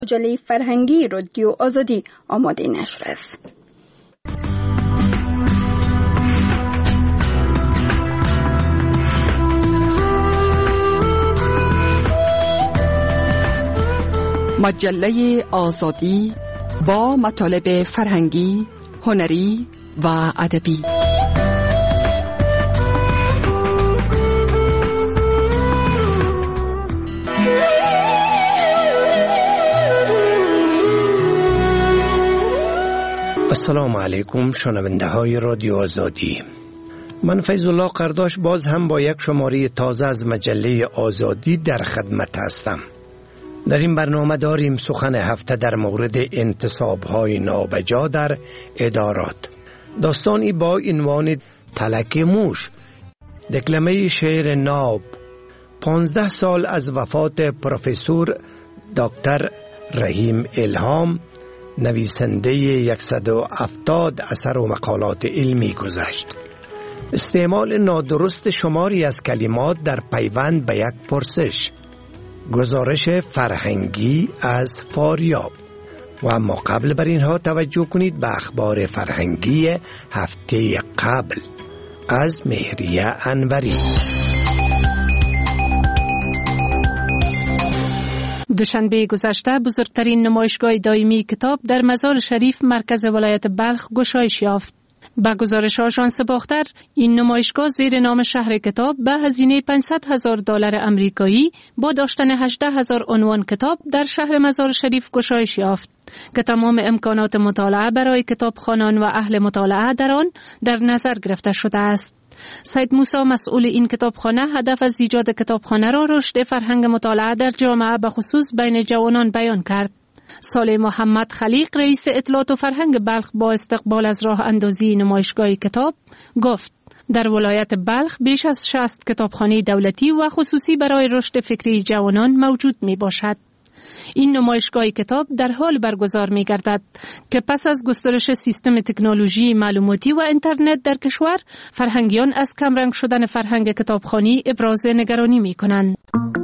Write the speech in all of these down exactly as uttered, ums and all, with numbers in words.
مجله فرهنگی رادیو آزادی آماده نشر است. مجله آزادی با مطالب فرهنگی، هنری و ادبی. السلام علیکم شنونده های رادیو آزادی. من فیض الله قرداش باز هم با یک شماره تازه از مجله آزادی در خدمت هستم. در این برنامه داریم سخن هفته در مورد انتصاب‌های نابجا در ادارات. داستانی با عنوان تلک موش. دکلمه شعر ناب. پانزده سال از وفات پروفسور دکتر رحیم الهام، نویسنده صد و هفتاد اثر و مقالات علمی گذشت. استعمال نادرست شماری از کلمات در پیوند به یک پرسش. گزارش فرهنگی از فاریاب. و اما قبل بر اینها توجه کنید به اخبار فرهنگی هفته قبل از مهریه انوری. دوشنبه گذشته بزرگترین نمایشگاه دائمی کتاب در مزار شریف مرکز ولایت بلخ گشایش یافت. با گزارش آژانس باختر، این نمایشگاه زیر نام شهر کتاب به هزینه پانصد هزار دلار آمریکایی با داشتن هجده هزار عنوان کتاب در شهر مزار شریف گشایش یافت که تمام امکانات مطالعه برای کتابخوانان و اهل مطالعه در آن در نظر گرفته شده است. سید موسی مسئول این کتابخانه هدف از ایجاد کتابخانه را رشد فرهنگ مطالعه در جامعه به خصوص بین جوانان بیان کرد. صالح محمد خلیق رئیس اطلاعات و فرهنگ بلخ با استقبال از راه اندازی نمایشگاه کتاب گفت در ولایت بلخ بیش از شصت کتابخانه دولتی و خصوصی برای رشد فکری جوانان موجود می باشد. این نمایشگاه کتاب در حال برگزار می گردد که پس از گسترش سیستم تکنولوژی معلوماتی و اینترنت در کشور، فرهنگیان از کمرنگ شدن فرهنگ کتابخوانی ابراز نگرانی می کنند.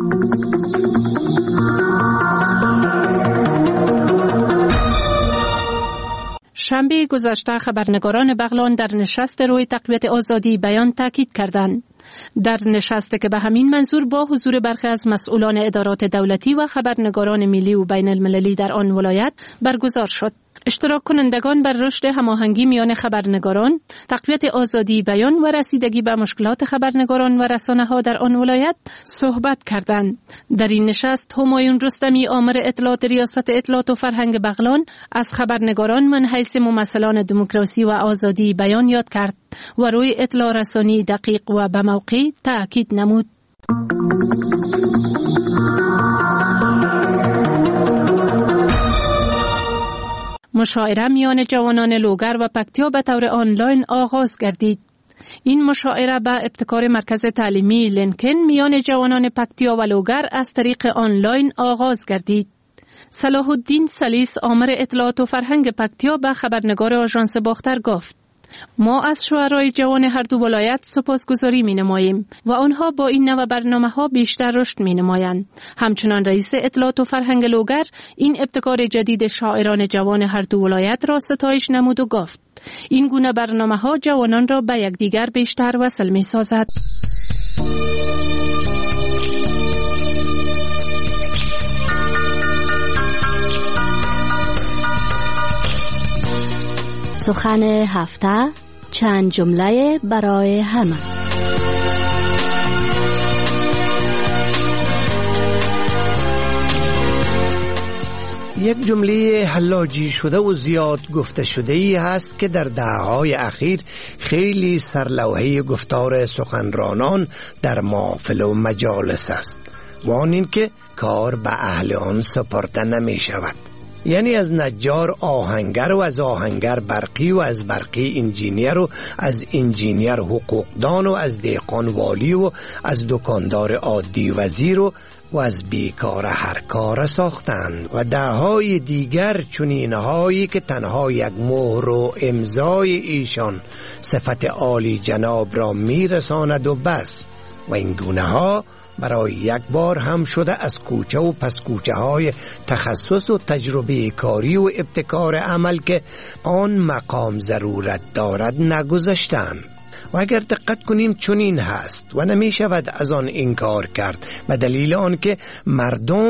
شنبه گذشته خبرنگاران بغلان در نشست روی تقویت آزادی بیان تاکید کردند. در نشست که به همین منظور با حضور برخی از مسئولان ادارات دولتی و خبرنگاران ملی و بین المللی در آن ولایت برگزار شد. اشتراک کنندگان بر رشد هماهنگی میان خبرنگاران، تقویت آزادی بیان و رسیدگی به مشکلات خبرنگاران و رسانه‌ها در آن ولایت صحبت کردند. در این نشست همایون رستمی آمر اطلاعات ریاست اطلاعات و فرهنگ بغلان از خبرنگاران من حیث ممثلان دموکراسی و آزادی بیان یاد کرد و روی اطلاع رسانی دقیق و به موقع تأکید نمود. مشاعره میان جوانان لوگر و پکتیا به طور آنلاین آغاز گردید. این مشاعره به ابتکار مرکز تعلیمی لینکن میان جوانان پکتیا و لوگر از طریق آنلاین آغاز گردید. صلاح الدین سلیس آمر اطلاعات و فرهنگ پکتیا به خبرنگار آژانس باختر گفت ما از شعرای جوان هر دو ولایت سپاسگزاری می نماییم و آنها با این نوع برنامه ها بیشتر رشد می نمایند. همچنان رئیس اطلاعات و فرهنگ لوگر این ابتکار جدید شاعران جوان هر دو ولایت را ستایش نمود و گفت این گونه برنامه ها جوانان را به یکدیگر بیشتر وصل می سازد. سخن هفته، چند جمله برای همه. یک جمله حلاجی شده و زیاد گفته شده ای هست که در دهه‌های اخیر خیلی سرلوحه گفتار سخنرانان در محافل و مجالس است و آن این که کار به اهل آن سپرده نمی شود. یعنی از نجار آهنگر و از آهنگر برقی و از برقی انجینیر و از انجینیر حقوقدان و از دهقان والی و از دکاندار عادی وزیر و و از بیکار هر کار ساختند و دههای دیگر چنینهایی که تنها یک مهر و امضای ایشان صفت عالی جناب را میرساند و بس و این گونه ها برای یک بار هم شده از کوچه و پس کوچه های تخصص و تجربه کاری و ابتکار عمل که آن مقام ضرورت دارد نگذاشتند. و اگر دقت کنیم چنین هست و نمی شود از آن انکار کرد، به دلیل آنکه مردم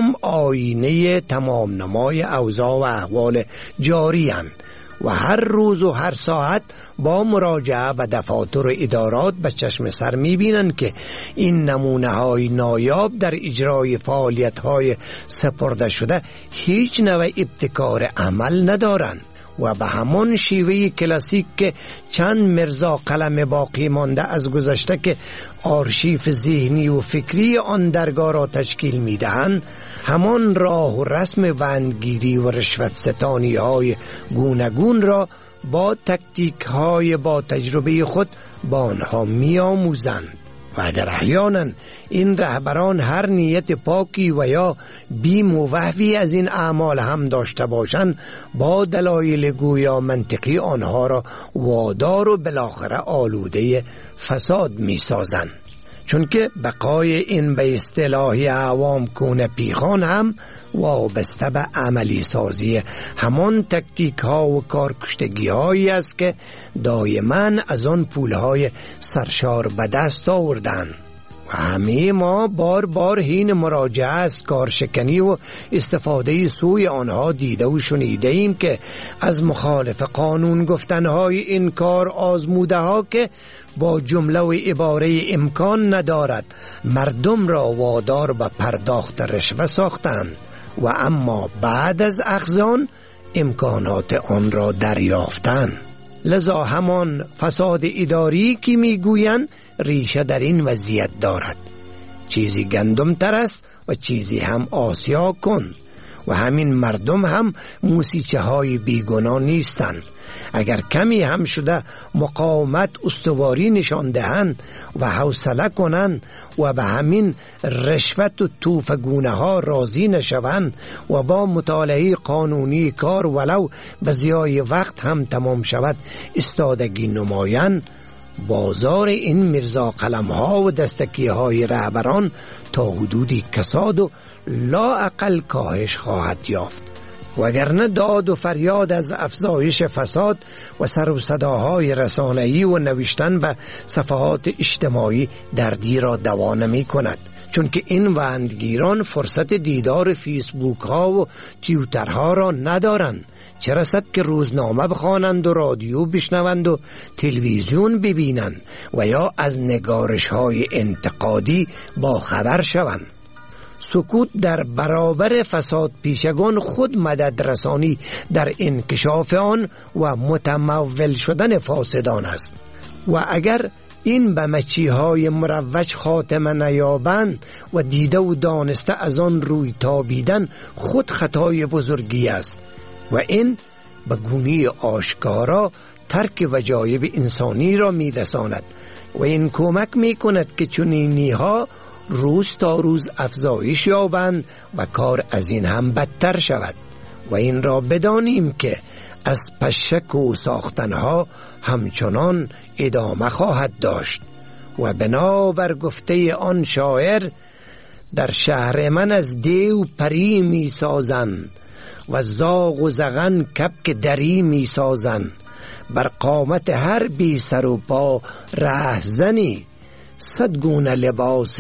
آینه تمام نمای اوضاع و احوال جاری اند و هر روز و هر ساعت با مراجعه به دفاتر و ادارات به چشم سر می بینند که این نمونه های نایاب در اجرای فعالیت های سپرده شده هیچ نوع ابتکار عمل ندارند و به همان شیوه کلاسیک که چند مرزا قلم باقی مانده از گذشته که آرشیف ذهنی و فکری آن درگاه را تشکیل می دهند، همان راه و رسم وندگیری و رشوت ستانی های گوناگون را با تکتیک های با تجربه خود با آنها می آموزند. و اگر احیانا این رهبران هر نیت پاکی و یا بیم و وحوی از این اعمال هم داشته باشند، با دلایل گویا منطقی آنها را وادار و بالاخره آلوده فساد می سازند. چون که بقای این به اصطلاح عوام کونه پیخان هم وابسته به عملی سازی همان تکتیک ها و کارکشتگی هایی است که دائما از آن پول های سرشار به دست آوردند. و همه ما بار بار هین مراجعه از کارشکنی و استفاده سوی آنها دیده و شنیده ایم که از مخالف قانون گفتنهای این کار آزموده ها که با جمله و عباره امکان ندارد مردم را وادار به پرداخت رشوه ساختند و اما بعد از اخذان امکانات آن را دریافتند. لذا همان فساد اداری که میگویند ریشه در این وضعیت دارد. چیزی گندم تر است و چیزی هم آسیا کن و همین مردم هم موسیچه های بیگناه نیستند. اگر کمی هم شده مقاومت استواری نشان دهند و حوصله کنند و به همین رشوت و توفگونه ها راضی نشوند و با مطالعه قانونی کار ولو به ضیاع وقت هم تمام شود استادگی نمایند، بازار این مرزا قلم ها و دستکی های رهبران تا حدودی کساد و لا اقل کاهش خواهد یافت. وگرنه داد و فریاد از افزایش فساد و سر و صداهای رسانه‌ای و نوشتن به صفحات اجتماعی دردی را دوا نمی کند، چون که این وندگیران فرصت دیدار فیسبوک ها و توییتر ها را ندارند، چه رسد که روزنامه بخوانند و رادیو بشنوند و تلویزیون ببینند و یا از نگارش های انتقادی با خبر شوند. سکوت در برابر فساد پیشگان خود مدد رسانی در انکشاف آن و متمول شدن فاسدان است. و اگر این به مچیهای مروج خاتمه نیابند و دیده و دانسته از آن روی تابیدن خود خطای بزرگی است و این به گونه آشکارا ترک وجایب انسانی را می رساند و این کمک می کند که چنینی ها روز تا روز افزایش یابند و کار از این هم بدتر شود. و این را بدانیم که از پشک و ساختنها همچنان ادامه خواهد داشت و بنابر گفته آن شاعر در شهر من از دیو پری می سازند و زاغ و زغن کبک دری می سازند، بر قامت هر بی سر و پا رهزنی صد گونه لباس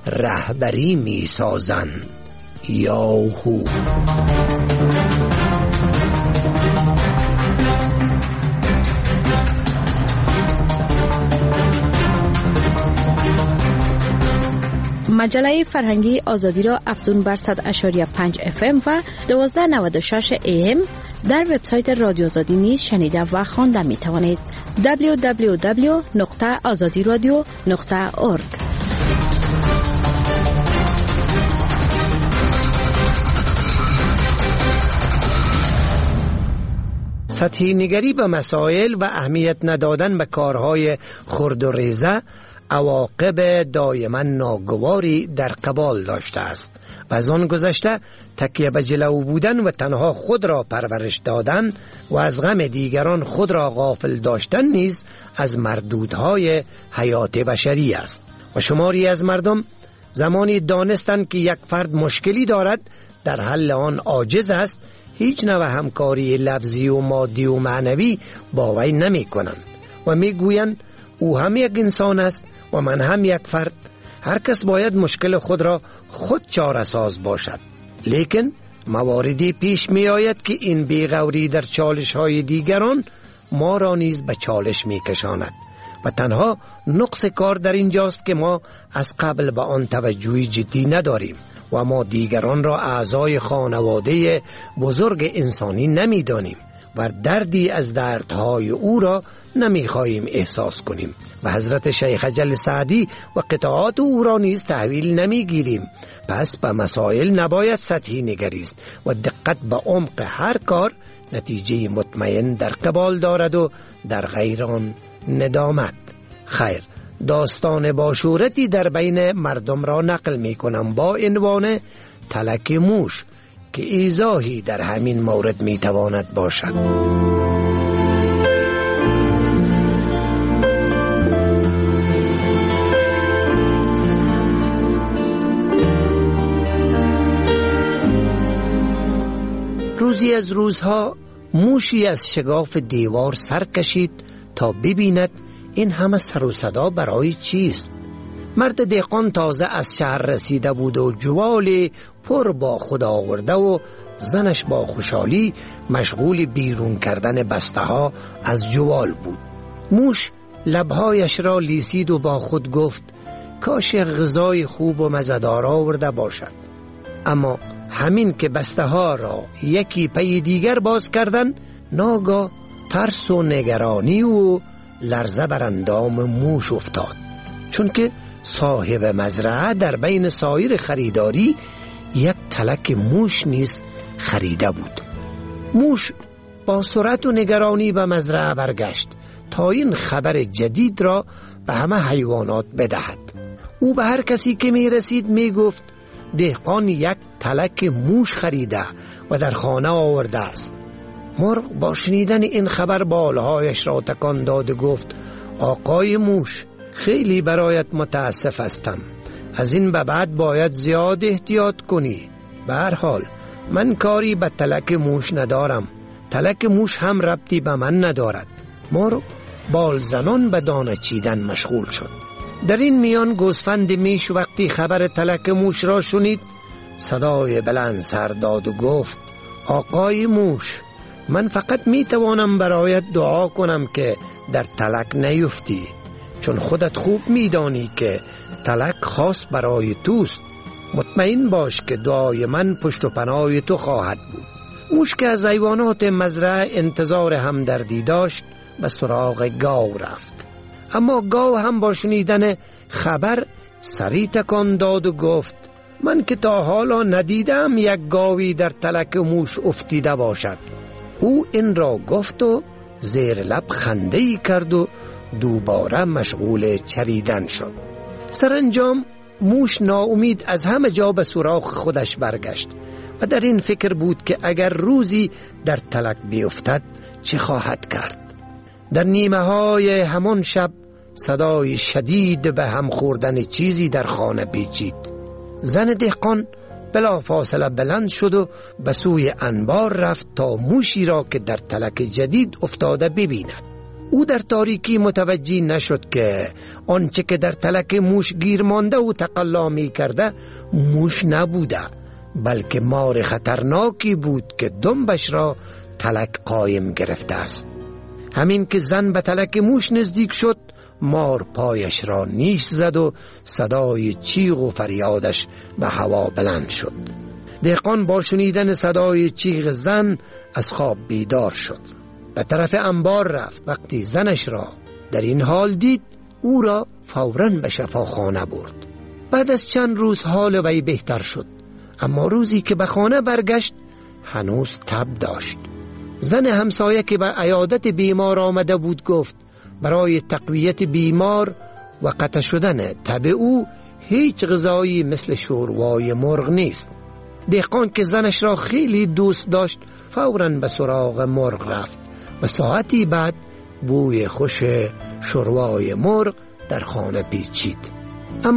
رهبری می سازند. یاهو. مجله فرهنگی آزادی را افزون بر صد و شش و پنج اف ام و دوازده نود و شش ای ام در وبسایت رادیو آزادی نیز شنیده و خوانده می توانید. دبلیو دبلیو دبلیو نقطه آزادی رادیو نقطه اورگ. سطحی نگری به مسائل و اهمیت ندادن به کارهای خرد و ریزه عواقب دائما ناگواری در قبال داشته است و از آن گذشته تکیه به جلو بودن و تنها خود را پرورش دادن و از غم دیگران خود را غافل داشتن نیز از مردودهای حیات بشری است و شماری از مردم زمانی دانستند که یک فرد مشکلی دارد در حل آن عاجز است، هیچ نوع همکاری لفظی و مادی و معنوی با وی نمی کنند و می گویند او هم یک انسان است و من هم یک فرد. هر کس باید مشکل خود را خود چاره ساز باشد. لیکن مواردی پیش می آید که این بیغوری در چالش های دیگران ما را نیز به چالش می کشاند و تنها نقص کار در اینجاست که ما از قبل به آن توجهی جدی نداریم و ما دیگران را اعضای خانواده بزرگ انسانی نمی دانیم و دردی از دردهای او را نمی خواهیم احساس کنیم و حضرت شیخ اجل سعدی و قطعات او را نیز تحویل نمی گیریم. پس به مسائل نباید سطحی نگریست و دقت به عمق هر کار نتیجه مطمئن در قبال دارد و در غیر آن ندامت. خیر، داستان باشورتی در بین مردم را نقل می کنم با عنوان تلک موش که ایضاحی در همین مورد می تواند باشد. روزی از روزها موشی از شگاف دیوار سر کشید تا ببیند این همه سر و صدا برای چیست. مرد دهقان تازه از شهر رسیده بود و جوال پر با خود آورده و زنش با خوشحالی مشغول بیرون کردن بسته ها از جوال بود. موش لبهایش را لیسید و با خود گفت کاش غذای خوب و مزه‌دار آورده باشد. اما همین که بسته ها را یکی پی دیگر باز کردن، ناگاه ترس و نگرانی و لرزه بر اندام موش افتاد، چون که صاحب مزرعه در بین سایر خریداری یک تلک موش نیز خریده بود. موش با سرعت و نگرانی به مزرعه برگشت تا این خبر جدید را به همه حیوانات بدهد. او به هر کسی که می رسید می گفت دهقان یک تلک موش خریده و در خانه آورده است. مرغ با شنیدن این خبر بالهایش را تکان داد و گفت آقای موش، خیلی برایت متاسف هستم. از این به بعد باید زیاد احتیاط کنی. به هر حال من کاری به تلک موش ندارم. تلک موش هم ربطی به من ندارد. مرغ بال زنان به دانه چیدن مشغول شد. در این میان گوسفند میش وقتی خبر تلک موش را شنید صدای بلند سر داد و گفت آقای موش، من فقط می توانم برایت دعا کنم که در تلک نیفتی، چون خودت خوب می دانی که تلک خاص برای توست. مطمئن باش که دعای من پشت و پناه تو خواهد بود. موش که از حیوانات مزرعه انتظار همدردی داشت به سراغ گاو رفت. اما گاو هم با شنیدن خبر سری تکان داد و گفت من که تا حالا ندیدم یک گاوی در تلک موش افتیده باشد. او این را گفت و زیر لب خنده‌ای کرد و دوباره مشغول چریدن شد. سرانجام موش ناامید از همه جا به سراغ خودش برگشت و در این فکر بود که اگر روزی در تلک بیفتد چه خواهد کرد. در نیمه های همان شب صدای شدید به هم خوردن چیزی در خانه پیچید. زن دهقان بلا فاصله بلند شد و به سوی انبار رفت تا موشی را که در تلک جدید افتاده ببیند. او در تاریکی متوجه نشد که آنچه که در تلک موش گیر مانده و تقلا می کرده موش نبوده، بلکه مار خطرناکی بود که دنبش را تلک قایم گرفته است. همین که زن به تلک موش نزدیک شد، مار پایش را نیش زد و صدای چیغ و فریادش به هوا بلند شد. دهقان با شنیدن صدای چیغ زن از خواب بیدار شد. به طرف انبار رفت. وقتی زنش را در این حال دید، او را فوراً به شفاخانه برد. بعد از چند روز حال وی بهتر شد، اما روزی که به خانه برگشت هنوز تب داشت. زن همسایه که به عیادت بیمار آمده بود گفت برای تقویت بیمار و قطع شدن تب او هیچ غذایی مثل شوروای مرغ نیست. دهقان که زنش را خیلی دوست داشت فوراً به سراغ مرغ رفت و ساعتی بعد بوی خوش شوروای مرغ در خانه پیچید. اما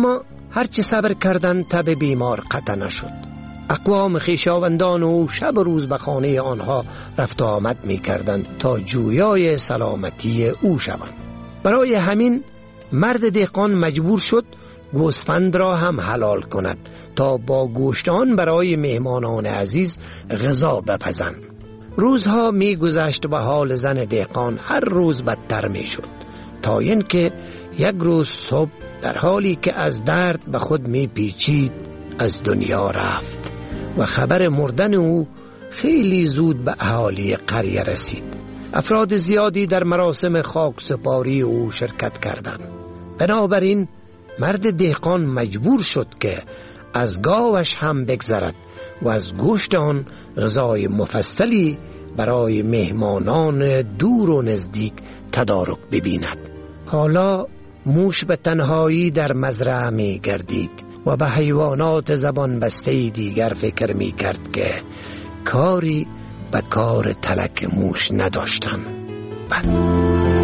هرچی صبر کردند تب بیمار قطع نشد. اقوام خویشاوندان او شب و روز به خانه آنها رفت و آمد می کردند تا جویای سلامتی او شوند. برای همین مرد دهقان مجبور شد گوسفند را هم حلال کند تا با گوشت آن برای مهمانان عزیز غذا بپزند. روزها می گذشت و حال زن دهقان هر روز بدتر می شد تا اینکه یک روز صبح در حالی که از درد به خود می پیچید از دنیا رفت و خبر مردن او خیلی زود به اهالی قریه رسید. افراد زیادی در مراسم خاکسپاری او شرکت کردند. بنابراین مرد دهقان مجبور شد که از گاوش هم بگذرد و از گوشت آن غذای مفصلی برای مهمانان دور و نزدیک تدارک ببیند. حالا موش به تنهایی در مزرعه می گردید و به حیوانات زبان بسته دیگر فکر می کرد که کاری به کار تلک موش نداشتند. بله.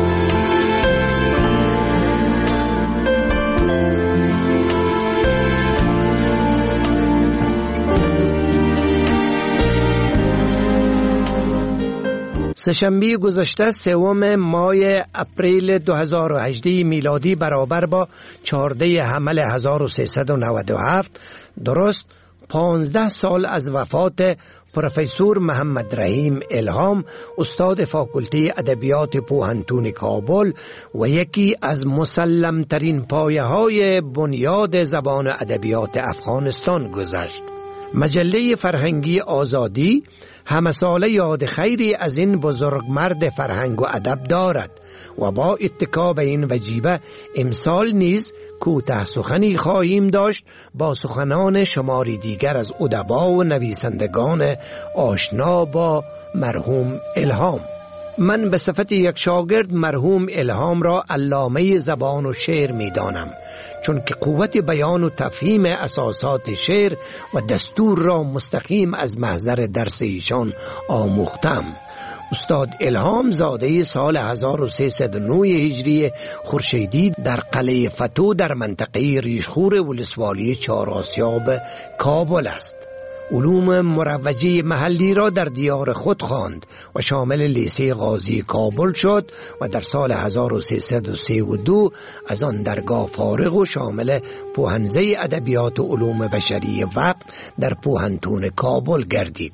سه‌شنبه گذشته سوم ماه اپریل دو هزار و هجده میلادی برابر با چهارده حمل هزار و سیصد و نود و هفت درست پانزده سال از وفات پروفسور محمد رحیم الهام، استاد فاکولته ادبیات پوهنتون کابل و یکی از مسلم ترین پایه های بنیاد زبان ادبیات افغانستان گذشت. مجله فرهنگی آزادی همه ساله یاد خیری از این بزرگ مرد فرهنگ و ادب دارد و با اتکا به این وجیبه امسال نیز کوتاه سخنی خواهیم داشت با سخنان شماری دیگر از ادبا و نویسندگان آشنا با مرحوم الهام. من به صفت یک شاگرد مرحوم الهام را علامه زبان و شعر می دانم، چون که قوت بیان و تفهیم اساسات شعر و دستور را مستقیم از محضر درس ایشان آموختم. استاد الهام زاده سال هزار و سیصد و نه هجری خورشیدی در قلعه فتو در منطقه ریشخور ولسوالی چهار آسیاب کابل است. علوم مروجه محلی را در دیار خود خواند و شامل لیسه غازی کابل شد و در سال هزار و سیصد و سی و دو از آن درگاه فارغ و شامل پوهنزه ادبیات و علوم بشری وقت در پوهنتون کابل گردید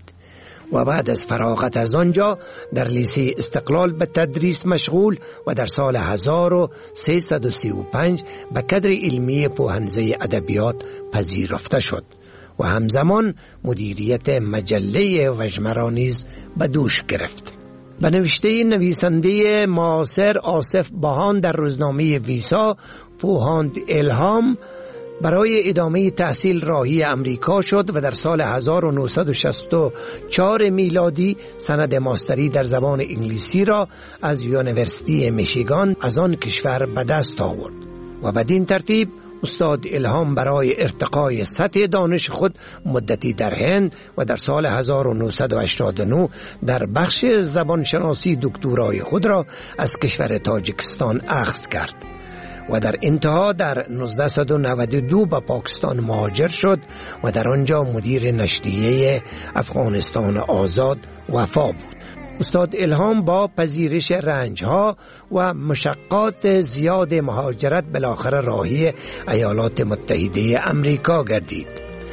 و بعد از فراغت از آنجا در لیسه استقلال به تدریس مشغول و در سال هزار و سیصد و سی و پنج به کادر علمی پوهنزه ادبیات پذیرفته شد و همزمان مدیریت مجله وجمرا نیز به دوش گرفت. به نوشته نویسنده معاصر آصف باهان در روزنامه ویسا، پوهاند الهام برای ادامه تحصیل راهی امریکا شد و در سال هزار و نهصد و شصت و چهار میلادی سند ماستری در زبان انگلیسی را از یونیورسیتی میشیگان از آن کشور به دست آورد و بدین ترتیب استاد الهام برای ارتقای سطح دانش خود مدتی در هند و در سال هزار و نهصد و هشتاد و نه در بخش زبانشناسی دکترای خود را از کشور تاجیکستان اخذ کرد و در انتها در نوزده نود و دو به پاکستان مهاجر شد و در آنجا مدیر نشریه افغانستان آزاد وفا بود. استاد الهام با پذیرش رنجها و مشقات زیاد مهاجرت بالاخره راهی ایالات متحده امریکا گردید.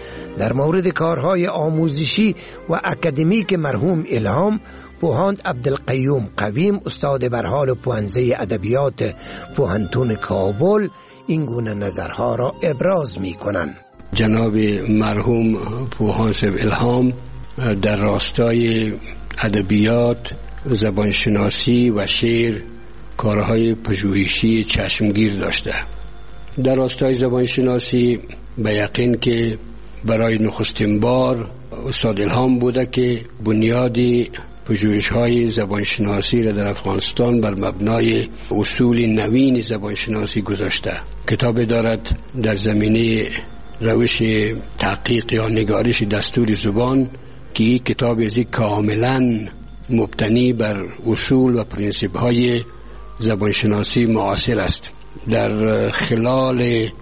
در مورد کارهای آموزشی و اکادمیک مرحوم الهام، پوهاند عبدالقیوم قویم استاد برحال پوهنزه ادبیات پوهنتون کابل این گونه نظرها را ابراز می کنند. جناب مرحوم پوهاند الهام در راستای ادبیات، زبانشناسی و شعر کارهای پژوهشی چشمگیر داشته. در راستای زبانشناسی به یقین که برای نخستین بار استاد الهام بوده که بنیادی پژوهش‌های زبانشناسی را در افغانستان بر مبنای اصول نوین زبانشناسی گذاشته. کتاب دارد در زمینه روش تحقیق یا نگارش دستور زبان که این کتاب ازی کاملا مبتنی بر اصول و پرینسیپ های زبانشناسی معاصر است. در خلال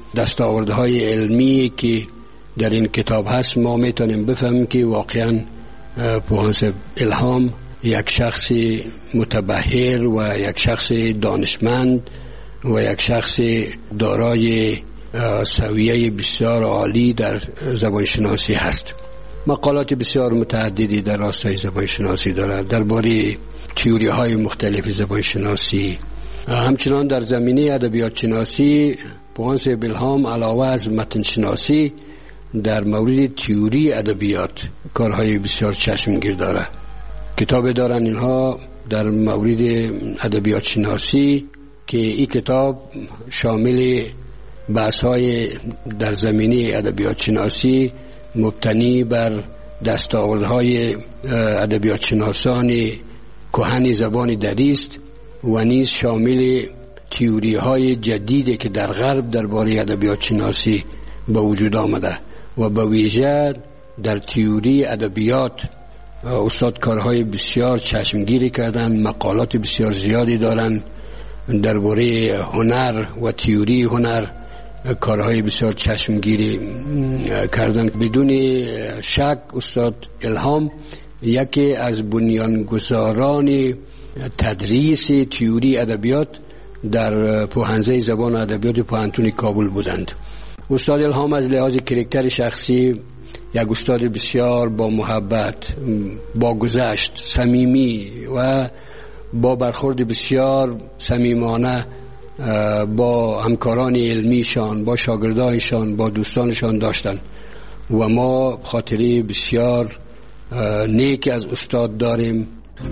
دستاوردهای علمی که در این کتاب هست ما میتونیم بفهمیم که واقعا پوهانسب الهام یک شخص متبحر و یک شخص دانشمند و یک شخص دارای سویه بسیار عالی در زبان شناسی هست. مقالات بسیار متعددی در راستای زبان شناسی دارد، درباره تئوری های مختلف زبان شناسی. همچنان در زمینه ادبیات شناسی پوهانسب الهام علاوه از متن شناسی در مورد تئوری ادبیات کارهای بسیار چشمگیر دارد. کتاب دارن اینها در مورد ادبیات شناسی که این کتاب شامل بحث‌های در زمینه ادبیات شناسی مبتنی بر دستاوردهای ادبیات شناسان کهن زبان دری است و نیز شامل تئوری‌های جدیدی که در غرب درباره ادبیات شناسی به وجود آمده و به ویژه در تئوری ادبیات استاد کارهای بسیار چشمگیری کردن، مقالات بسیار زیادی دارن درباره هنر و تئوری هنر، کارهای بسیار چشمگیری کردن. بدون شک استاد الهام یکی از بنیانگذاران تدریس تئوری ادبیات در پوهنځی زبان و ادبیات پوهنتون کابل بودند. استاد الهام از لحاظ کاراکتر شخصی یک استاد بسیار با محبت، با گذشت، صمیمی و با برخورد بسیار صمیمانه با همکاران علمیشان، با شاگردانشان، با دوستانشان داشتند و ما خاطره بسیار نیک از استاد داریم.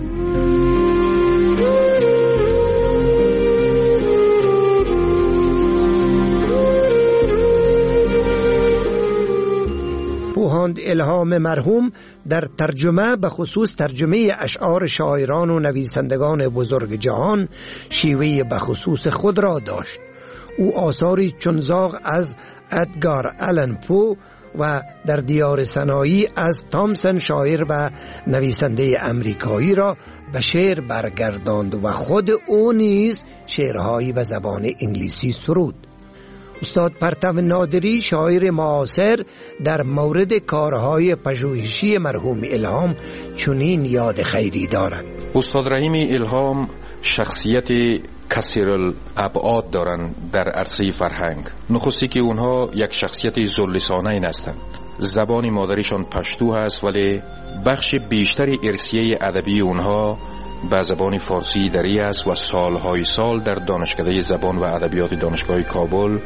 پوهاند الهام مرحوم در ترجمه به خصوص ترجمه اشعار شاعران و نویسندگان بزرگ جهان شیوه به خصوص خود را داشت. او آثاری چون زاغ از ادگار آلن پو و در دیار سنایی از تامسون شاعر و نویسنده امریکایی را به شعر برگرداند و خود او نیز شعرهایی به زبان انگلیسی سرود. استاد پرتو نادری شاعر معاصر در مورد کارهای پژوهشی مرحوم الهام چنین یاد خیری دارد: استاد رحیم الهام شخصیت کثیر الابعاد دارند در عرصه فرهنگ. نخستی که اونها یک شخصیت ذواللسانین هستند. زبان مادریشان پشتو هست ولی بخش بیشتر ارثیه ادبی اونها به زبان فارسی دری است و سالهای سال در دانشکده زبان و ادبیات دانشگاه کابل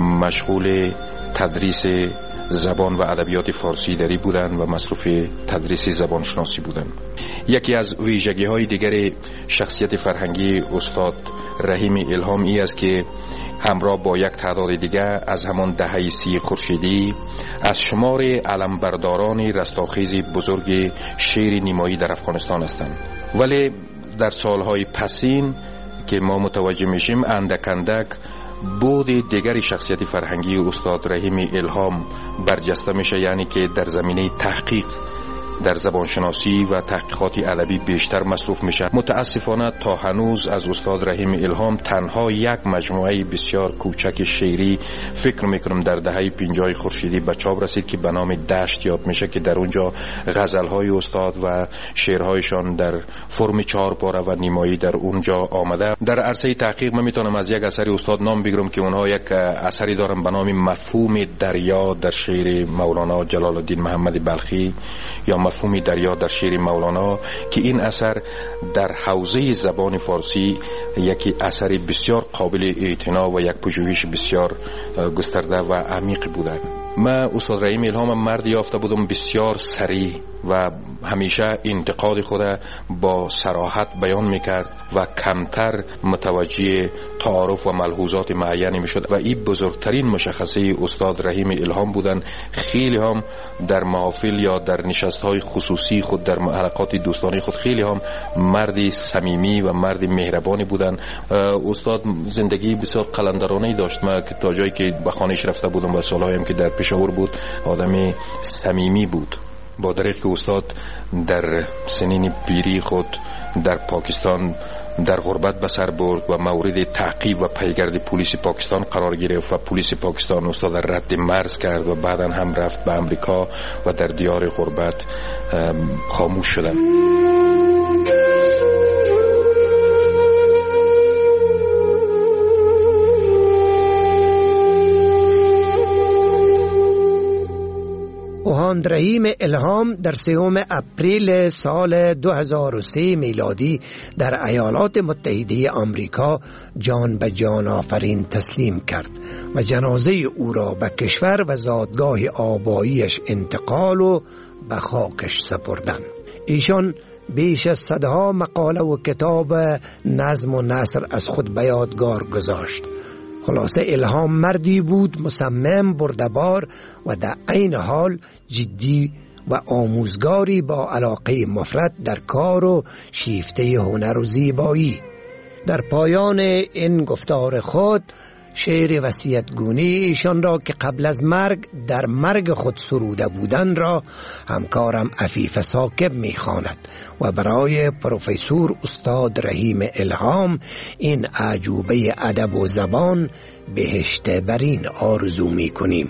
مشغول تدریس زبان و ادبیات فارسی دری بودند و مصروف تدریس زبان شناسی بودند. یکی از ویژگی های دیگر شخصیت فرهنگی استاد رحیم الهام ای است که همراه با یک تعداد دیگر از همان دهه سی خورشیدی از شمار علمبرداران رستاخیز بزرگ شعر نیمایی در افغانستان هستند، ولی در سالهای پسین که ما متوجه میشیم اندک اندک بود دیگری شخصیت فرهنگی استاد رحیم الهام برجسته میشه، یعنی که در زمینه تحقیق در زبان شناسی و تحقیقات ادبی بیشتر مصروف میشه. متاسفانه تا هنوز از استاد رحیم الهام تنها یک مجموعه بسیار کوچک شعری فکر میکنم در دهه پنجاه خورشیدی به چاپ رسید که به نام دشت یاد میشه که در اونجا غزلهای استاد و شعرهایشان در فرم چهار پاره و نیمایی در اونجا آمده. در عرصه تحقیق من میتونم از یک اثر استاد نام بگیرم که اونها یک اثری دارن به نام مفهوم دریا در شعر مولانا جلال الدین محمد بلخی یا مفهوم دریا در شعر مولانا، که این اثر در حوزه زبان فارسی یکی اثر بسیار قابل اعتنا و یک پژوهش بسیار گسترده و عمیق بوده. من استاد رحیم الهام مردی یافته بودم بسیار سریع و همیشه انتقاد خود با صراحت بیان میکرد و کمتر متوجه تعارف و ملحوظات معینی میشد و این بزرگترین مشخصه استاد رحیم الهام بودن. خیلی هم در محافل یا در نشستهای خصوصی خود در حلقات دوستانه خود خیلی هم مردی صمیمی و مرد مهربانی بودن. استاد زندگی بسیار قلندرانه داشت. من که تا جایی که به خانه‌اش رفته بودم و سالهایم که در پشاور بود آدمی صمیمی بود با دریغ که استاد در سنین پیری خود در پاکستان در غربت به سر برد و مورد تعقیب و پیگرد پلیس پاکستان قرار گرفت و پلیس پاکستان استاد رد مرز کرد و بعدا هم رفت به امریکا و در دیار غربت خاموش شدند. اوهاند رحیم الهام در سوم اپریل سال دو هزار و سه میلادی در ایالات متحده آمریکا جان به جان آفرین تسلیم کرد و جنازه او را به کشور و زادگاه آباییش انتقال و به خاکش سپردند. ایشان بیش از صدها مقاله و کتاب نظم و نثر از خود به یادگار گذاشت. خلاصه الهام مردی بود مصمم، بردبار و در عین حال جدی و آموزگاری با علاقه مفرط در کار و شیفته هنر و زیبایی. در پایان این گفتار خود شعر وصیت‌گونه ایشان را که قبل از مرگ در مرگ خود سروده بودن را همکارم عفیف ثاقب می‌خواند و برای پروفسور استاد رحیم الهام این اعجوبه ادب و زبان بهشت برین آرزو می‌کنیم.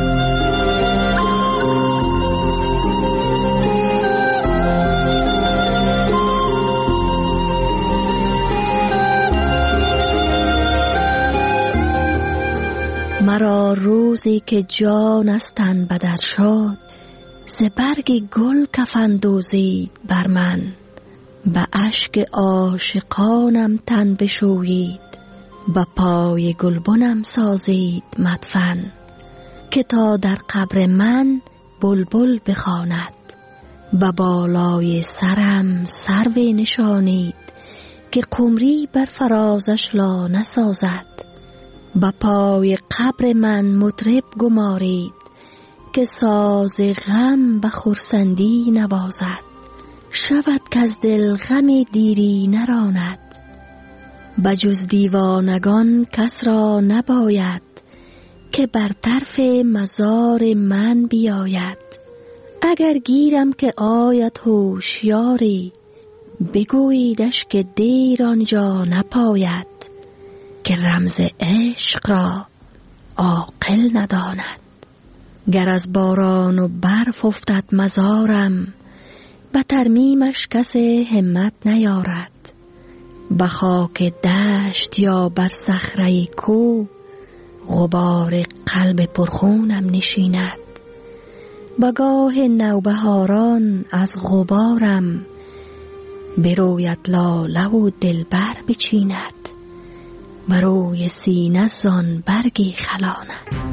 مرا روزی که جان از تن بدر شد، ز برگ گل کفن دوزید بر من. به اشک عاشقانم تن بشویید، به پای گلبنم سازید مدفن. که تا در قبر من بلبل بخواند، به بالای سرم سرو نشانید. که قمری بر فرازش لا نسازد، با پای قبر من مطرب گمارید. که ساز غم به خرسندی نوازد، شود که از دل غم دیری نراند. بجز دیوانگان کس را نباید، که بر طرف مزار من بیاید. اگر گیرم که آید هوشیاری، بگوییدش که دیر آنجا نپاید. که رمز عشق را عاقل نداند، گر از باران و برف افتد مزارم. به ترمیمش کس همت نیارد، به خاک دشت یا بر صخره کو. غبار قلب پرخونم نشیند، به گاه نوبهاران از غبارم. بروید لاله و دلبر بچیند، بروی سینه زان برگی خلاند.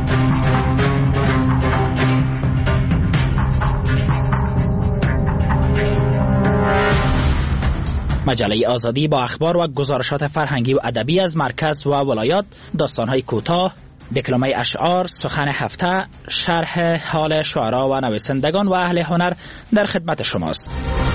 مجله آزادی با اخبار و گزارشات فرهنگی و ادبی از مرکز و ولایات، داستان‌های کوتاه، دکلمه اشعار، سخن هفته، شرح حال شعرا و نویسندگان و اهل هنر در خدمت شماست.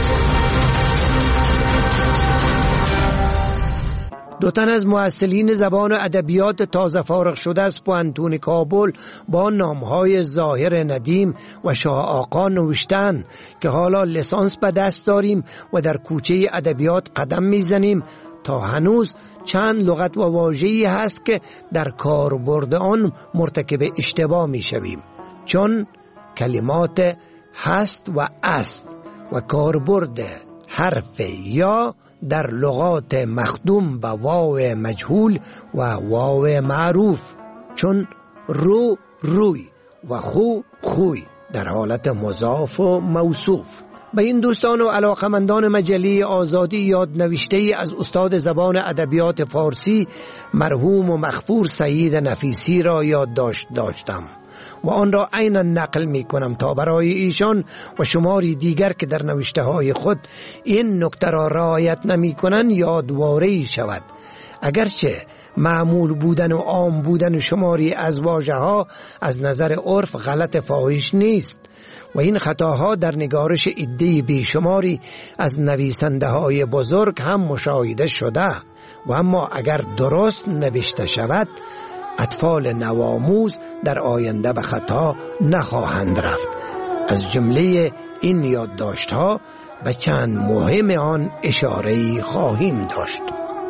دو تن از مؤثرین زبان و ادبیات تازه فارغ شده از پوانتون کابل با نامهای ظاهر ندیم و شاه آقا نوشتن که حالا لیسانس به دست داریم و در کوچه ادبیات قدم میزنیم تا هنوز چند لغت و واژه‌ای هست که در کاربرد آن مرتکب اشتباه میشویم، چون کلمات هست و است و کاربرد حرف یا در لغات مخدوم به واو مجهول و واو معروف، چون رو روی و خو خوی در حالت مضاف و موصوف. به این دوستان و علاقمندان مجله آزادی یاد نوشته از استاد زبان ادبیات فارسی مرحوم و مغفور سعید نفیسی را یادداشت داشتم و آن را عیناً نقل می کنم تا برای ایشان و شماری دیگر که در نوشته های خود این نکته را رعایت نمی کنند یادواره‌ای شود. اگرچه معمول بودن و عام بودن شماری از واژه ها از نظر عرف غلط فاحش نیست و این خطاها در نگارش عده بیشماری از نویسنده های بزرگ هم مشاهده شده و اما اگر درست نوشته شود اطفال نوآموز در آینده به خطا نخواهند رفت. از جمله این یادداشت‌ها به چند مهم آن اشاره‌ای خواهیم داشت.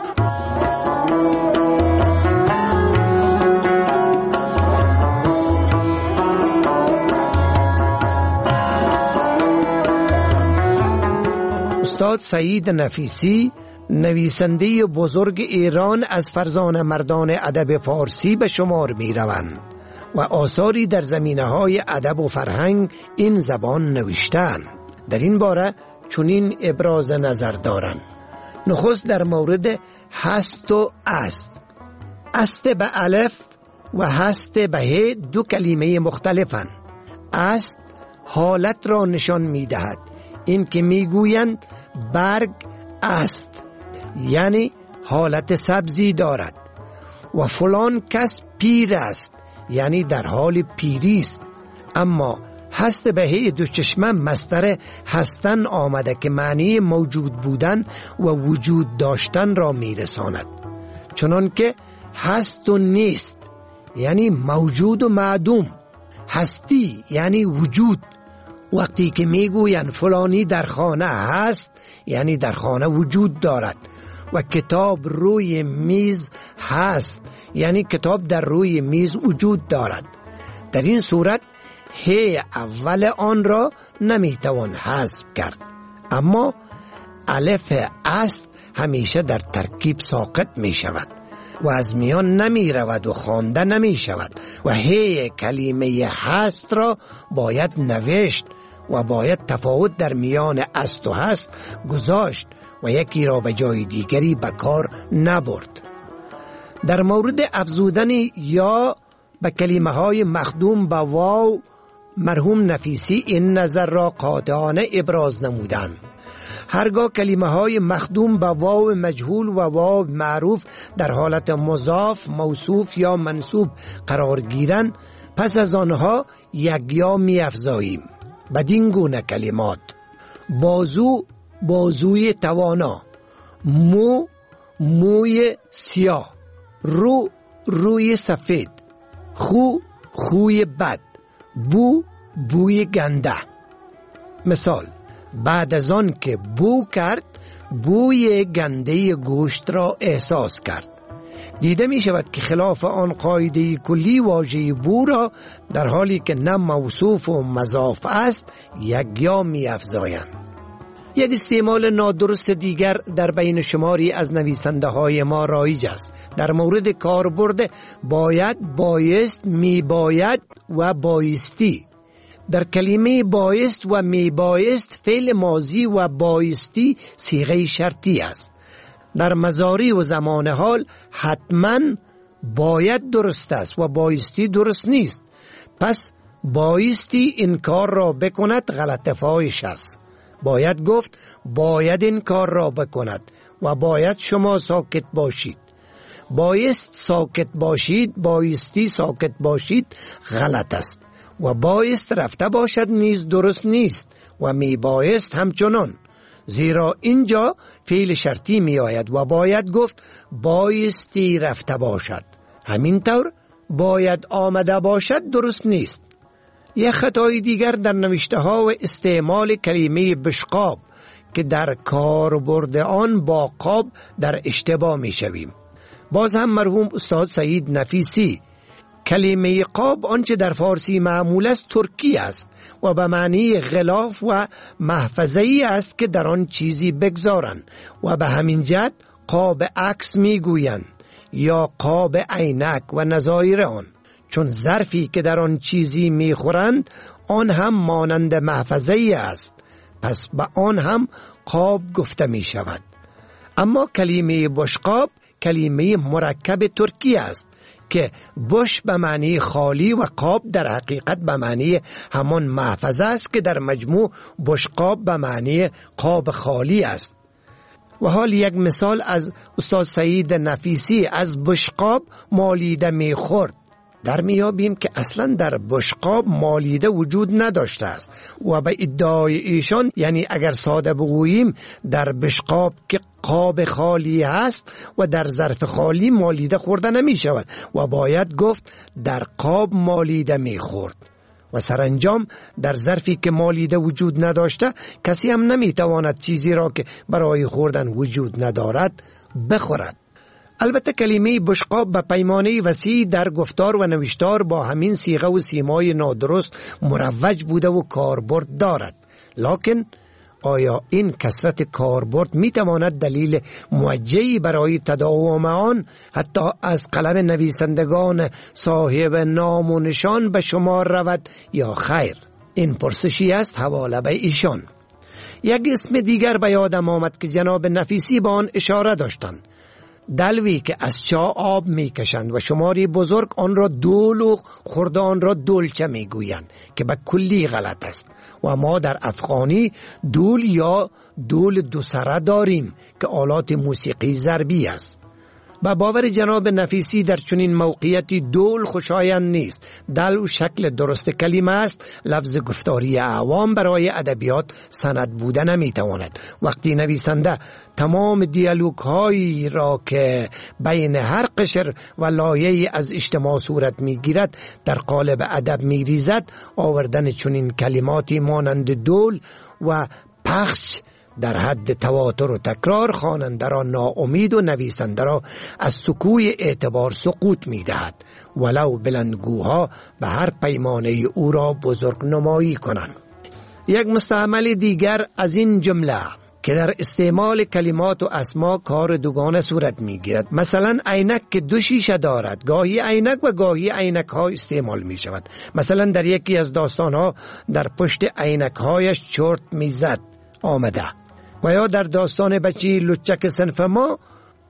استاد سعید نفیسی نویسنده بزرگ ایران از فرزانه مردان ادب فارسی به شمار می روند و آثاری در زمینه‌های ادب و فرهنگ این زبان نوشتند. در این باره چنین ابراز نظر دارند: نخست در مورد هست و است. است به الف و هست به ه دو کلمه مختلفند. است حالت را نشان می دهد. این که می گویند برگ است یعنی حالت سبزی دارد و فلان کس پیر است یعنی در حال پیری است. اما هست به ه دو چشمه مصدر هستن آمده که معنی موجود بودن و وجود داشتن را میرساند، چنان که هست و نیست یعنی موجود و معدوم. هستی یعنی وجود. وقتی که میگویند فلانی در خانه هست یعنی در خانه وجود دارد. و کتاب روی میز هست یعنی کتاب در روی میز وجود دارد. در این صورت ه اول آن را نمیتوان حذف کرد، اما الف است همیشه در ترکیب ساقط می شود و از میان نمی رود و خوانده نمی شود و ه کلمه هست را باید نوشت و باید تفاوت در میان است و هست گذاشت و یکی را به جای دیگری به کار نبرد. در مورد افزودن یا به کلمه های مخدوم به واو مرحوم نفیسی این نظر را قاطعانه ابراز نمودند: هرگاه کلمه های مخدوم به واو مجهول و واو معروف در حالت مضاف، موصوف یا منصوب قرار گیرند، پس از آنها یک یا می افزاییم. بدین گونه کلمات: بازو بازوی توانا، مو موی سیاه، رو روی سفید، خو خوی بد، بو بوی گنده. مثال: بعد از آن که بو کرد بوی گنده گوشت را احساس کرد. دیده می شود که خلاف آن قاعده کلی واژه بو را در حالی که نه موصوف و مضاف است یک یا می افزایند. یک استعمال نادرست دیگر در بین شماری از نویسنده های ما رایج است. در مورد کاربرد باید، بایست، می باید و بایستی. در کلمه بایست و می بایست فعل ماضی و بایستی صیغه شرطی است. در مضارع و زمان حال حتما باید درست است و بایستی درست نیست. پس بایستی این کار را بکند غلط فاحش است. باید گفت باید این کار را بکند و باید شما ساکت باشید. بایست ساکت باشید، بایستی ساکت باشید غلط است و بایست رفته باشد نیز درست نیست و می بایست همچنان، زیرا اینجا فعل شرطی می آید و باید گفت بایستی رفته باشد. همینطور باید آمده باشد درست نیست. یک خطای دیگر در نوشته ها و استعمال کلمه بشقاب که در کاربرد آن با قاب در اشتباه می شویم. باز هم مرحوم استاد سعید نفیسی: کلمه قاب آنچه در فارسی معمول است ترکی است و به معنی غلاف و محفظه‌ای است که در آن چیزی بگذارند و به همین جهت قاب عکس می گویند یا قاب عینک و نظایر آن، چون ظرفی که در آن چیزی می خورند آن هم مانند محفظه‌ای است، پس به آن هم قاب گفته می شود. اما کلمه بشقاب کلمه مرکب ترکی است که بش به معنی خالی و قاب در حقیقت به معنی همان محفظه است که در مجموع بشقاب به معنی قاب خالی است. و حال یک مثال از استاد سعید نفیسی از بشقاب مالیده می خورد. در میابیم که اصلا در بشقاب مالیده وجود نداشته است و به ادعای ایشان، یعنی اگر ساده بگوییم، در بشقاب که قاب خالی هست و در ظرف خالی مالیده خورده نمی شود و باید گفت در قاب مالیده می خورد و سرانجام در ظرفی که مالیده وجود نداشته کسی هم نمیتواند چیزی را که برای خوردن وجود ندارد بخورد. البته کلمه بشقاب به پیمانه وسیع در گفتار و نوشتار با همین صیغه و سیمای نادرست مروج بوده و کاربرد دارد، لکن آیا این کثرت کاربرد می تواند دلیل موجهی برای تداوم آن حتی از قلم نویسندگان صاحب نام و نشان به شمار رود یا خیر؟ این پرسشی است حواله به ایشان. یک اسم دیگر به یادم آمد که جناب نفیسی با آن اشاره داشتند، دلوی که از چاه آب می کشند و شماری بزرگ آن را دول و خرده آن را دولچه می گویند که به کلی غلط است و ما در افغانی دول یا دول دو سره داریم که آلات موسیقی ضربی است. با باور جناب نفیسی در چنین موقعیتی دول خوشایند نیست. دلو شکل درست کلمه است، لفظ گفتاری عوام برای ادبیات سند بوده نمیتواند. وقتی نویسنده تمام دیالوگ هایی را که بین هر قشر و لایه‌ای از اجتماع صورت میگیرد در قالب ادب میریزد، آوردن چنین کلماتی مانند دول و پخش در حد تواتر و تکرار خواننده را ناامید و نویسنده را از سکوی اعتبار سقوط می دهد، ولو بلندگوها به هر پیمانه او را بزرگ نمایی کنند. یک مستعمل دیگر از این جمله که در استعمال کلمات و اسما کار دوگانه صورت می گیرد. مثلا عینک که دو شیشه دارد، گاهی عینک و گاهی عینک ها استعمال می شود. مثلا در یکی از داستان ها در پشت عینک هایش چرت می زد آمده، و یا در داستان بچی لچک صنف ما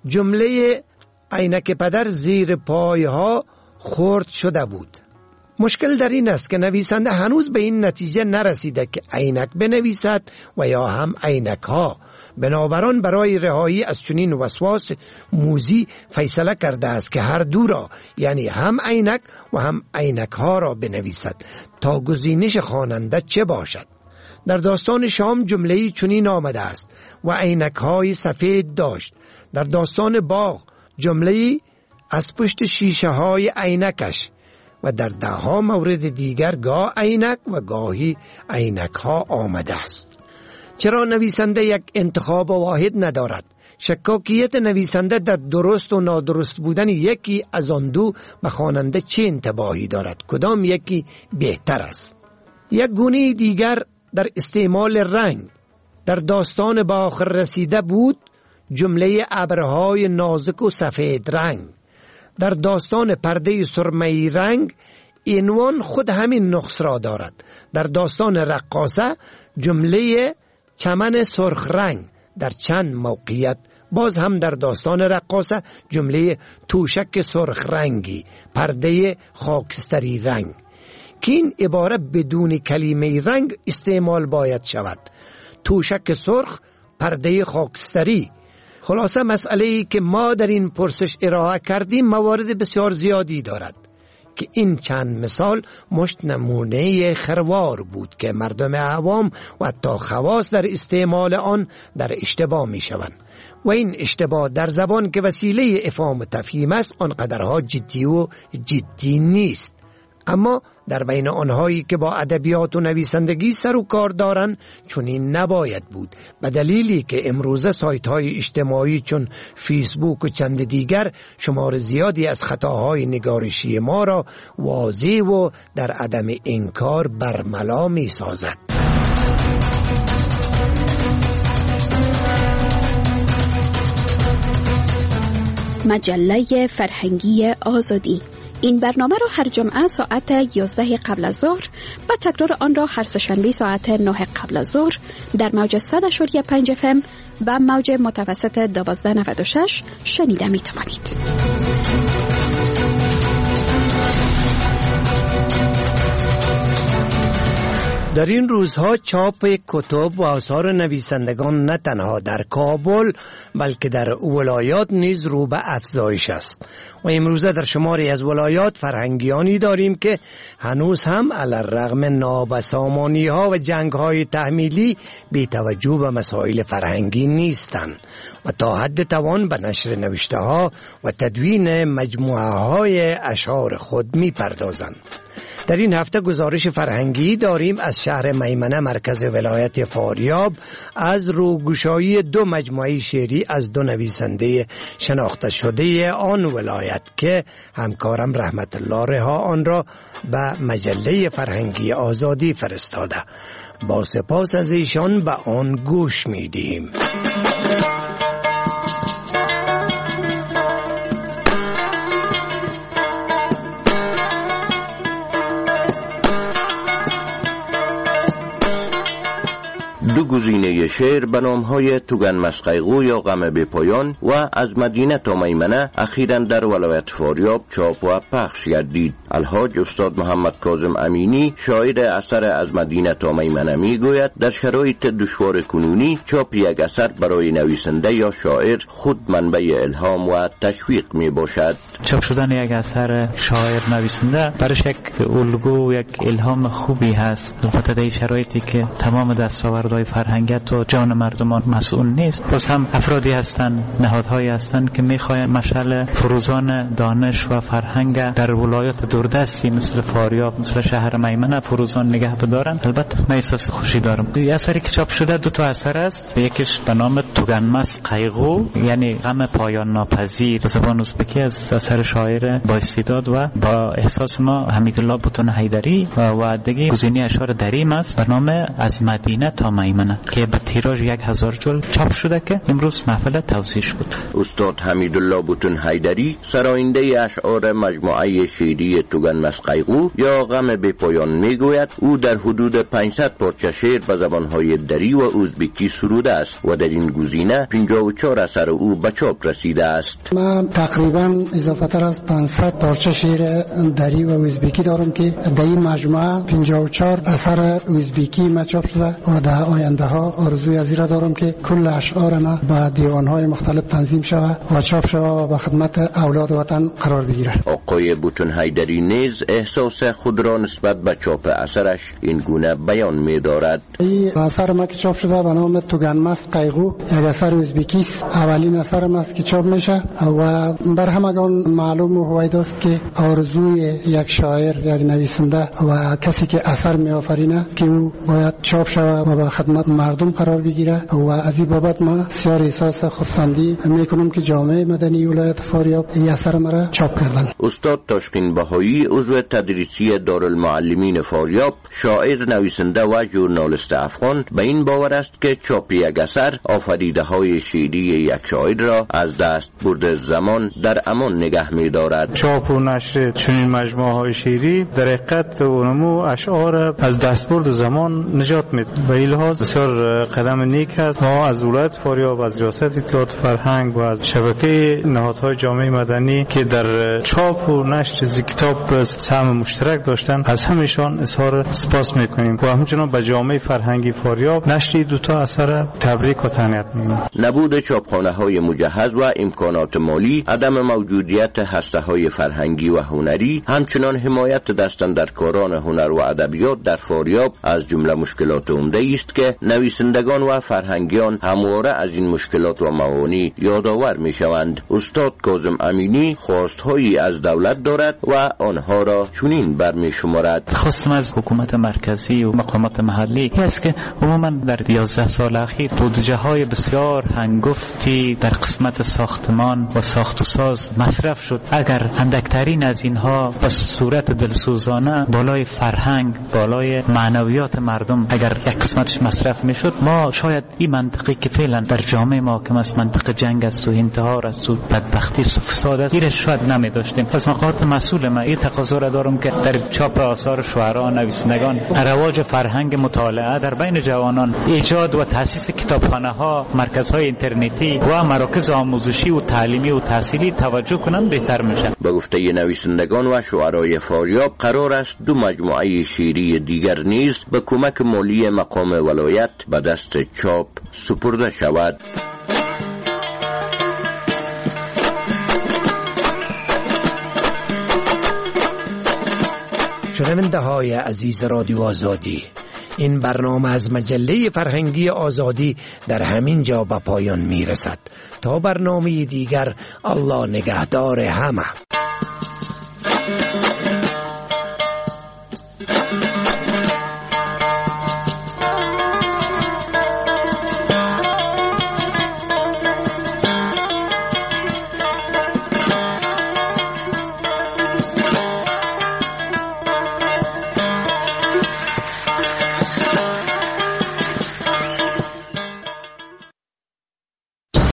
جمله عینک پدر زیر پایها خرد شده بود. مشکل در این است که نویسنده هنوز به این نتیجه نرسیده که عینک بنویسد و یا هم عینک ها. بنابراین برای رهایی از چنین وسواس موزی فیصله کرده است که هر دو را، یعنی هم عینک و هم عینک ها را بنویسد تا گزینش خواننده چه باشد. در داستان شام جمله‌ای چنین آمده است: و عینک‌های سفید داشت. در داستان باغ جمله‌ای از پشت شیشه‌های عینکش، و در ده ها مورد دیگر گاه عینک و گاهی عینک‌ها آمده است. چرا نویسنده یک انتخاب واحد ندارد؟ شکاکیت نویسنده در درست و نادرست بودن یکی از آن دو به خواننده چه انتباهی دارد؟ کدام یکی بهتر است؟ یک گونه دیگر در استعمال رنگ. در داستان به آخر رسیده بود جمله ابرهای نازک و سفید رنگ. در داستان پرده سرمه‌ای رنگ عنوان خود همین نقص را دارد. در داستان رقاصه جمله چمن سرخ رنگ. در چند موقعیت باز هم در داستان رقاصه جمله توشک سرخ رنگی، پرده خاکستری رنگ، که این عبارت بدون کلمه رنگ استعمال باید شود. توشک سرخ، پرده خاکستری. خلاصه مسئله‌ای که ما در این پرسش ارائه کردیم موارد بسیار زیادی دارد که این چند مثال مشت نمونه خروار بود که مردم عوام و حتی خواص در استعمال آن در اشتباه می شوند، و این اشتباه در زبان که وسیله افهام و تفهیم است آنقدرها جدی و جدی نیست. اما در بین آنهایی که با ادبیات و نویسندگی سر و کار دارند چنین نباید بود، به دلیلی که امروزه سایت های اجتماعی چون فیسبوک و چند دیگر شمار زیادی از خطاهای نگارشی ما را واضح و در عدم انکار برملا می سازد. مجله فرهنگی آزادی. این برنامه را هر جمعه ساعت یازده قبل از ظهر و تکرار آن را هر سه‌شنبه ساعت نه قبل از ظهر در موج صد و پنج اف ام و موج متوسط دوازده نود و شش شنیده می توانید. در این روزها چاپ کتب و آثار نویسندگان نه تنها در کابل بلکه در ولایات نیز رو به افزایش است، و امروزه در شماری از ولایات فرهنگیانی داریم که هنوز هم علی‌الرغم نابسامانی ها و جنگ های تحمیلی بی توجه به مسائل فرهنگی نیستند و تا حد توان به نشر نوشته ها و تدوین مجموعه های اشعار خود می پردازند. در این هفته گزارش فرهنگی داریم از شهر میمنه مرکز ولایت فاریاب از روگشایی دو مجموعه شعری از دو نویسنده شناخته شده آن ولایت که همکارم رحمت الله رها آن را به مجله فرهنگی آزادی فرستاده. با سپاس از ایشان به آن گوش می‌دهیم. دو گزینه شعر به نام‌های توگن مسقیقو یا غم بی پایان و از مدینه تا میمنه اخیراً در ولایت فاریاب چاپ و پخش گردید. الحاج استاد محمد کاظم امینی شاعر اثر از مدینه تا میمنه میگوید در شرایط دشوار کنونی چاپ یک اثر برای نویسنده یا شاعر خود منبع الهام و تشویق می باشد. چاپ شدن یک اثر شاعر نویسنده برش یک الگو و یک الهام خوبی هست. البته در شرایطی که تمام دستاوردهای فرهنگیت و جان مردمان مسئول نیست، باز هم افرادی هستند، نهادهایی هستند که میخواهند مشعل فروزان دانش و فرهنگ در ولایات دوردستی مثل فاریاب، مثل شهر میمنه فروزان نگه بدارن. البته من احساس خوشی دارم. این اثری که چاپ شده دو تا اثر است. یکیش به نام توگنمس قیغو یعنی غم پایان ناپذیر به زبان ازبکی از اثر شاعر با استعداد و با احساس ما حمیدالله بوتون حیدری و, و دیگه گزینه اشعار دریم است به نام از مدینه تا میمنه که به تیراژ یک هزار جلد چاپ شده که امروز محفل توزیع شد. استاد حمیدالله بوتون حیدری سراینده اشعار مجموعه شعری توگنمس قیغو یا غم بی پایان میگوید او در حدود پانصد پارچه شعر به زبانهای دری و ازبکی سروده است و در این گزینه پنجاه و چهار اثر او به چاپ رسیده است. من تقریبا اضافه تر از پانصد پارچه شعر دری و ازبکی دارم که در این مجموعه پنجاه و چهار اثر ازبکی ما چاپ شده و در آینده ها آرزوی از را دارم که کل اشعار ما با دیوانهای مختلف تنظیم شود و چاپ شود و به خدمت اولاد وطن قرار بگیرد. آقای بوتون حیدری نیز احساس خود را نسبت به چاپ اثرش این گونه بیان می دارد. این اثر ما که چاپ شده به نام توگنمس قیغو یک اثر ازبکی است. اولین اثر ما است که چاپ میشه و بر همگان معلوم و هویداست که آرزوی یک شاعر، یک نویسنده و کسی که اثر می آفرینه که او باید چاپ شود و به خدمت مردم قرار بگیره و از این بابت ما بسیار احساس خرسندی میکنم که جامعه مدنی ولایت فاریاب این اثر مرا چاپ کردن. استاد تاشقین بهایی عضو تدریسی دارالمعلمین فاریاب، شاعر، نویسنده و ژورنالیست افغان به این باور است که چاپ یک اثر آفریده های شعری یک شاعر را از دست برد زمان در امان نگه می دارد. چاپ و نشر چنین مجموعه های شعری در حقیقت و نمو اشعار از دست برد زمان نجات می دهد. به این لحاظ بسیار قدم نیک است. ما از ولایت فاریاب، از ریاست اطلاعات فرهنگ و از شبکه نهادهای جامعه مدنی که در چاپ و نشر از کتاب سهم مشترک داشتن از همشان اظهار سپاس میکنیم و همچنان به جامعه فرهنگی فاریاب نشر دو تا اثر تبریک و تهنیت میگیم. نبود چاپخانه های مجهز و امکانات مالی، عدم موجودیت هسته های فرهنگی و هنری، همچنان حمایت دستاندرکاران هنر و ادبیات در فاریاب از جمله مشکلات عمده است که نویسندگان و فرهنگیان همواره از این مشکلات و موانع یادآور میشوند. استاد کاظم امینی خواستهایی از دولت دارد و آنها را چنین برمیشمارد. خواستم از حکومت مرکزی و مقامات محلی است که عموما در یازده سال اخیر بودجه های بسیار هنگفتی در قسمت ساختمان و ساخت و ساز مصرف شد. اگر اندکترین از اینها به صورت دلسوزانه بالای فرهنگ، بالای معنویات مردم اگر یک قسمتش مصرف میشد، ما شاید این منطقی که فعلا در جامعه ما که از منطقه جنگ است و انتحار است و بدبختی و فساد است ایرش شاید نمی داشتیم. پس مقامات مسئول ما این تقاضا را دارم که در چاپ آثار شعرا، نویسندگان، رواج فرهنگ مطالعه در بین جوانان، ایجاد و تاسیس کتابخانه ها، مرکزهای اینترنتی و مراکز آموزشی و تعلیمی و تحصیلی توجه کنند بهتر میشه. به گفته نویسندگان و شعرای فاریاب قرار است دو مجموعه شعری دیگر نیز به کمک مالی مقام ولایت به دست چاپ سپرده شود. شنونده های عزیز رادیو آزادی، این برنامه از مجله فرهنگی آزادی در همین جا به پایان می رسد. تا برنامه دیگر، الله نگهدار همه.